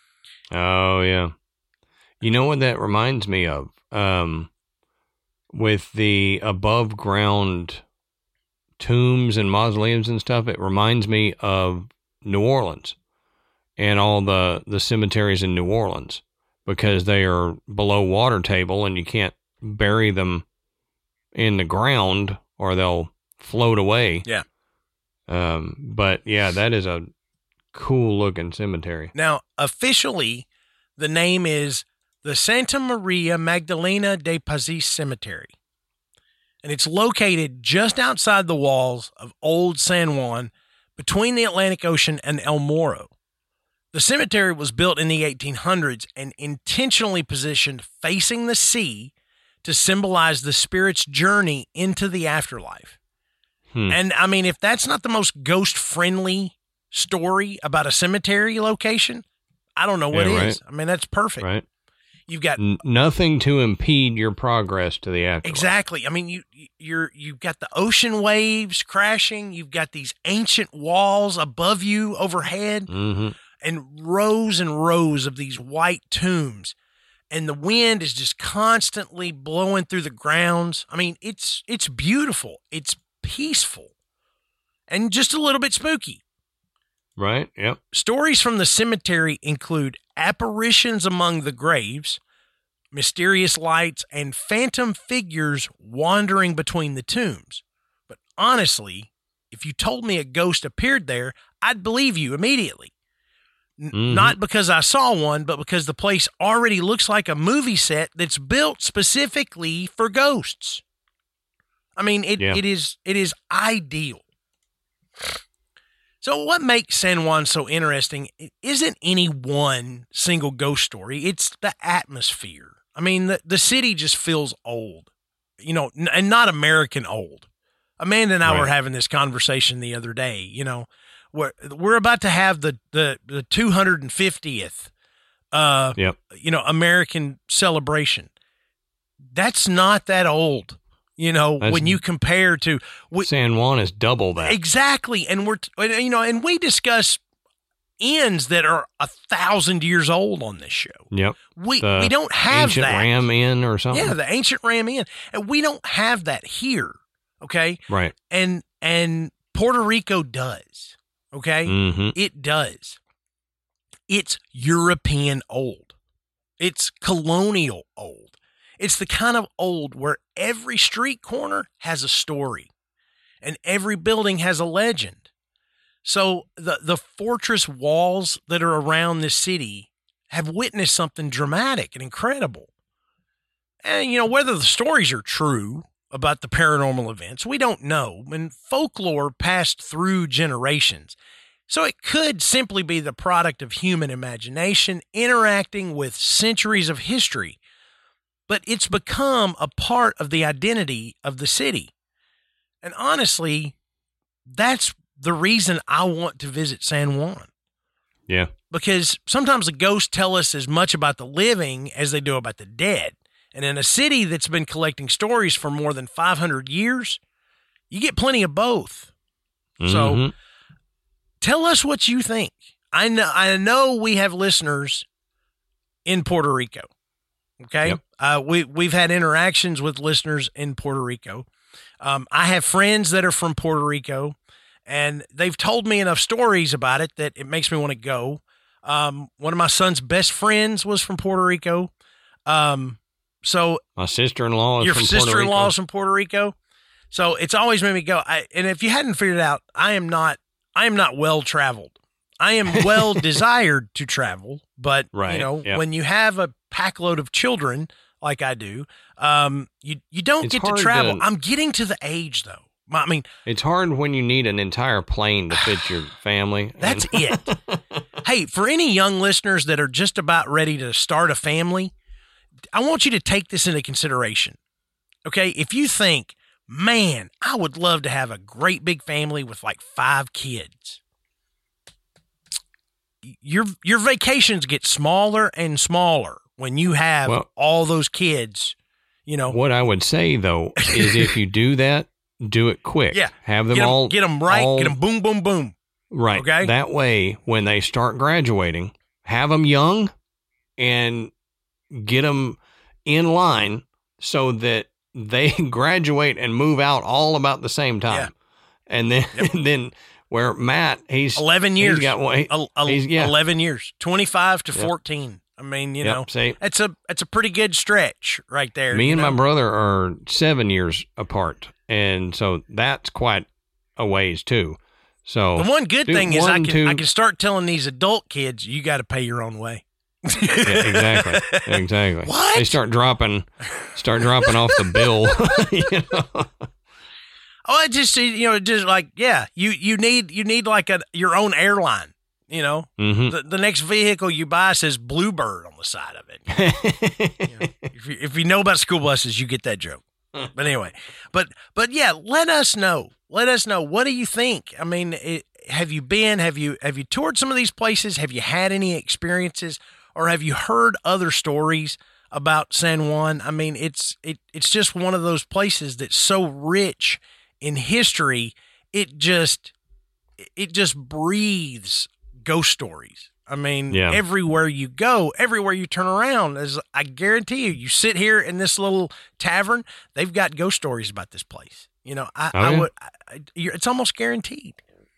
Oh, yeah. You know what that reminds me of? Um, with the above ground tombs and mausoleums and stuff, it reminds me of New Orleans and all the, the cemeteries in New Orleans, because they are below water table and you can't bury them in the ground or they'll float away. Yeah. Um, but yeah, that is a cool looking cemetery. Now, officially, the name is the Santa Maria Magdalena de Pazis Cemetery, and it's located just outside the walls of Old San Juan, between the Atlantic Ocean and El Morro. The cemetery was built in the eighteen hundreds and intentionally positioned facing the sea to symbolize the spirit's journey into the afterlife. Hmm. And I mean, if that's not the most ghost-friendly story about a cemetery location, I don't know what Yeah, is. I mean, that's perfect. Right. You've got N- nothing to impede your progress to the afterlife. exactly. I mean, you you're you've got the ocean waves crashing. You've got these ancient walls above you overhead, Mm-hmm. and rows and rows of these white tombs, and the wind is just constantly blowing through the grounds. I mean, it's it's beautiful. It's peaceful, and just a little bit spooky. Right. Yep. Stories from the cemetery include apparitions among the graves, mysterious lights, and phantom figures wandering between the tombs. But honestly, if you told me a ghost appeared there, I'd believe you immediately. N- Mhm. Not because I saw one, but because the place already looks like a movie set that's built specifically for ghosts. I mean, it, Yeah. it is it is ideal. So what makes San Juan so interesting isn't any one single ghost story. It's the atmosphere. I mean, the, the city just feels old, you know, n- and not American old. Amanda and I Right. were having this conversation the other day. You know, we're, we're about to have the, the, the two hundred fiftieth, uh, Yep. you know, American celebration. That's not that old. You know, That's- when you compare to we, San Juan is double that. exactly, and we're you know, and we discuss inns that are a thousand years old on this show. Yep. We The we don't have Ancient that. Ram Inn or something. Yeah, the ancient Ram Inn, and we don't have that here. Okay, Right. and and Puerto Rico does. Okay, Mm-hmm. it does. It's European old. It's colonial old. It's the kind of old where every street corner has a story and every building has a legend. So the, the fortress walls that are around this city have witnessed something dramatic and incredible. And, you know, whether the stories are true about the paranormal events, we don't know. And folklore passed through generations. So it could simply be the product of human imagination interacting with centuries of history. But it's become a part of the identity of the city. And honestly, that's the reason I want to visit San Juan. Yeah. Because sometimes the ghosts tell us as much about the living as they do about the dead. And in a city that's been collecting stories for more than five hundred years, you get plenty of both. So Mhm. tell us what you think. I know, I know we have listeners in Puerto Rico. Okay. Yep. Uh, we, we've had interactions with listeners in Puerto Rico. Um, I have friends that are from Puerto Rico, and they've told me enough stories about it that it makes me want to go. Um, one of my son's best friends was from Puerto Rico. Um, so My sister-in-law is your from Puerto sister-in-law Rico. is from Puerto Rico. So it's always made me go. I, and if you hadn't figured it out, I am not, I am not well traveled. I am well desired to travel, but Right, you know, yeah. when you have a packload of children like I do, um, you, you don't It's get to hard travel. to- I'm getting to the age though. I mean, It's hard when you need an entire plane to fit your family. that's And- it. Hey, for any young listeners that are just about ready to start a family, I want you to take this into consideration. Okay, if you think, man, I would love to have a great big family with like five kids. Your your vacations get smaller and smaller when you have Well, all those kids, you know. What I would say, though, is if you do that, do it quick. Yeah. Have them get 'em, all. get them right, all, get them boom, boom, boom. Right. Okay. That way, when they start graduating, have them young and get them in line so that they graduate and move out all about the same time. Yeah. And then, Yep. and then where Matt, he's eleven years. He's got one. he- El- el- he's- yeah. eleven years. twenty-five to Yep. fourteen. I mean, you Yep, know, see, that's a that's a pretty good stretch right there. me you and know? my brother are seven years apart, and so that's quite a ways too. So The one good do thing is I one, can two- I can start telling these adult kids you got to pay your own way. yeah, exactly, exactly. What? They start dropping, start dropping off the bill. you know? Oh, I just you know just like yeah, you you need you need like a your own airline. You know, Mhm. the, the next vehicle you buy says Bluebird on the side of it. You know, if you if you know about school buses, you get that joke. But anyway, but but yeah, let us know. Let us know. What do you think? I mean, it, have you been? Have you have you toured some of these places? Have you had any experiences, or have you heard other stories about San Juan? I mean, it's it it's just one of those places that's so rich in history. It just it just breathes ghost stories. I mean, Yeah. everywhere you go, everywhere you turn around, as I guarantee you, you sit here in this little tavern, they've got ghost stories about this place. You know, I, Oh, I yeah. would, I, I- you're, it's almost guaranteed.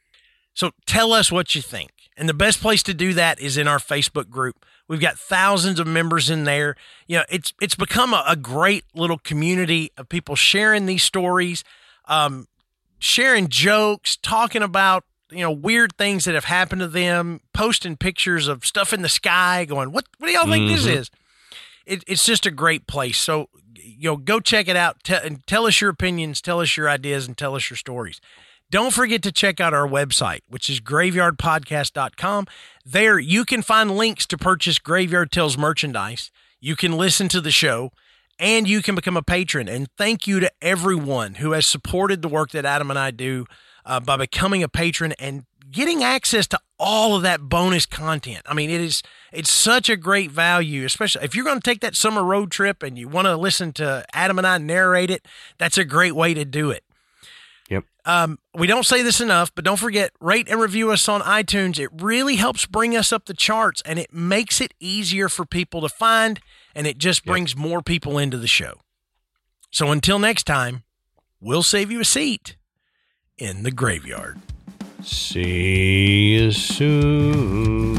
So tell us what you think. And the best place to do that is in our Facebook group. We've got thousands of members in there. You know, it's, it's become a, a great little community of people sharing these stories, um, sharing jokes, talking about, you know, weird things that have happened to them, posting pictures of stuff in the sky, going, what, what do y'all think this Mhm. is? It, it's just a great place. So, you know, go check it out te- and tell us your opinions, tell us your ideas, and tell us your stories. Don't forget to check out our website, which is graveyard podcast dot com. There you can find links to purchase Graveyard Tales merchandise. You can listen to the show, and you can become a patron. And thank you to everyone who has supported the work that Adam and I do uh, by becoming a patron and getting access to all of that bonus content. I mean, it is, it's such a great value, especially if you're going to take that summer road trip and you want to listen to Adam and I narrate it. That's a great way to do it. Yep. Um, we don't say this enough, but don't forget, rate and review us on iTunes. It really helps bring us up the charts, and it makes it easier for people to find, and it just Yep. brings more people into the show. So until next time, we'll save you a seat in the graveyard. See you soon.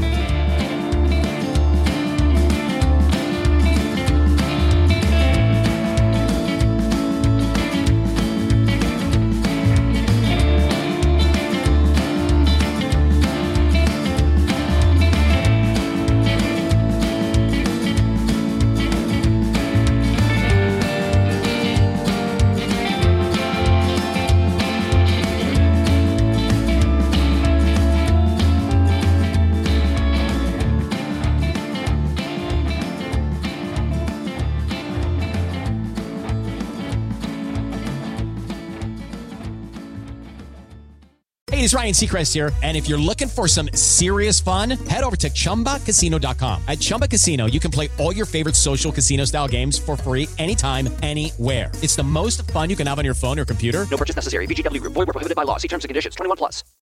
Hey, it's Ryan Seacrest here, and if you're looking for some serious fun, head over to Chumba Casino dot com. At Chumba Casino, you can play all your favorite social casino-style games for free anytime, anywhere. It's the most fun you can have on your phone or computer. No purchase necessary. V G W Group. Void where prohibited by law. See terms and conditions. twenty-one plus.